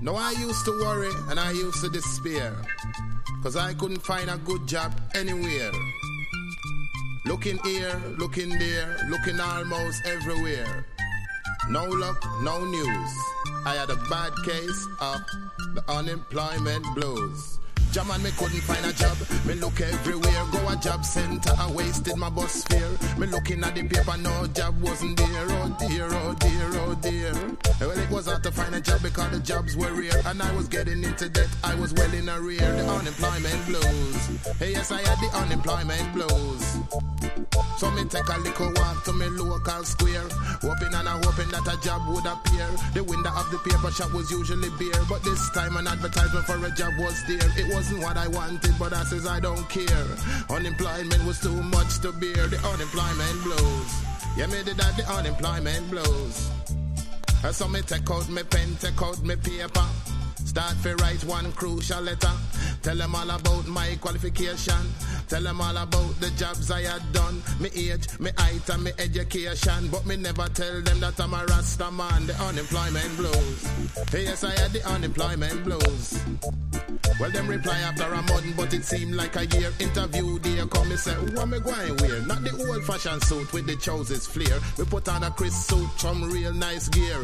No, I used to worry and I used to despair, 'cause I couldn't find a good job anywhere. Looking here, looking there, looking almost everywhere. No luck, no news. I had a bad case of the unemployment blues. Jaman, me couldn't find a job. Me look everywhere, go a job center. I wasted my bus fare. Me looking at the paper, no job wasn't there. Oh dear, oh dear, oh dear. Well, it was hard to find a job because the jobs were rare, and I was getting into debt. I was well in arrear. The unemployment blues. Hey, yes, I had the unemployment blues. So me take a little walk to me local square, hoping and hoping that a job would appear. The window of the paper shop was usually bare, but this time an advertisement for a job was there. It wasn't what I wanted, but I says I don't care. Unemployment was too much to bear. The unemployment blues. Yeah, me did that, the unemployment blues. So me take out me pen, take out me paper, start to write one crucial letter. Tell them all about my qualification. Tell them all about the jobs I had done. Me age, me height and me education. But me never tell them that I'm a Rasta man. The unemployment blues. Yes, I had the unemployment blues. Well, them reply after a month, but it seemed like a year. Interview day come, me say, what me going wear? Not the old-fashioned suit with the trousers flare. We put on a crisp suit, some real nice gear.